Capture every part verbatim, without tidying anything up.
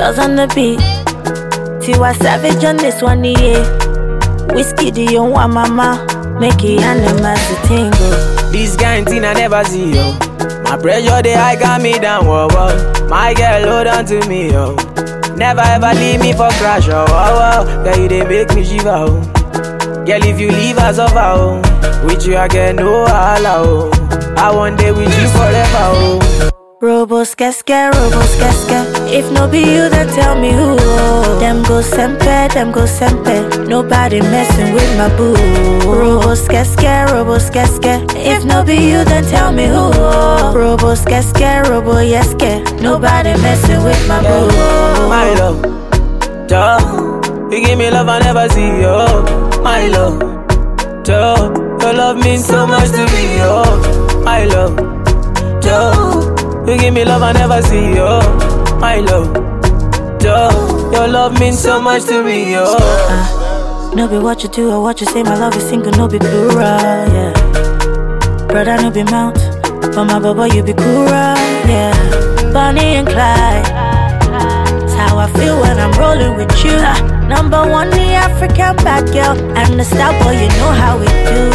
girls on the beat. Tiwa Savage on this one, yeah. Whiskey, do you want mama? Make it animals to tingle. This kind thing I never see, yo. My pressure, they high got me down, whoa, whoa. My girl, hold on to me, yo. Never ever leave me for crash, oh, oh, oh. Girl, you they make me shiver, oh. Girl, if you leave us over, oh. With you, I get no holla, oh. I want day with you forever, oh. Robo skeske, robo skeske. If no be you, then tell me who. Them go sempe, them go sempe. Nobody messing with my boo. Robo skeske, robo skeske. If no be you, then tell me who. Robo skeske, robo yeske. Nobody messing with my boo. My love, duh. You give me love I never see, yo. My love, duh. Your love means so much to me, yo. My love, duh. You give me love I never see, yo. My love, duh. Your love means so much to me, yo. uh, No be what you do or what you say. My love is single, no be plural, yeah. Brother, no be mount, but my baba, you be cooler, yeah. Bonnie and Clyde, that's how I feel when I'm rolling with you. uh, Number one, the African bad girl. And the star boy, you know how we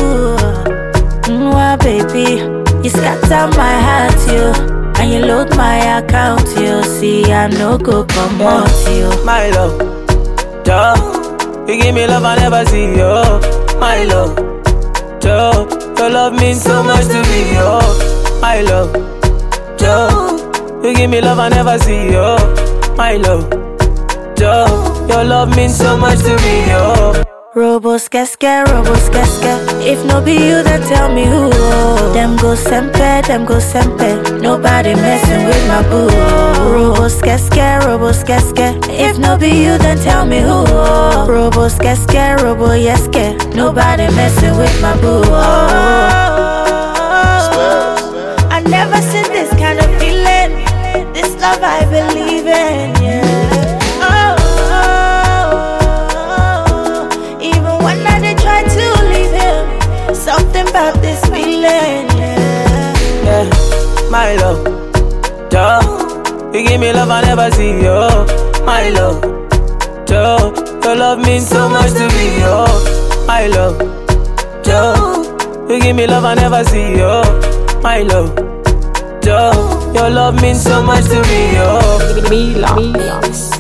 do. Mwah, baby, you scatter my heart, you. And you load my account, you see I no go come out, you. My love, duh. You give me love I never see, yo. My love, duh. Your love means so much to me, yo. My love, duh. You give me love I never see, yo. My love, duh. Your love means so much to me, yo. Robo skeske, robo skeske. If no be you, then tell me who. Them go sempe, them go sempe. Nobody messing with my boo. Robo skeske, robo skeske. If no be you, then tell me who. Robo skeske, robo yeske. Nobody messing with my boo. I never seen this kind of feeling. This love I believe in, yeah. Something about this feeling, yeah. Yeah, my love, duh. You give me love I never see, yo. My love, duh. Your love means so much to me, yo. My love, duh. You give me love I never see, yo. My love, duh. Your love means so much to me, yo. Me love.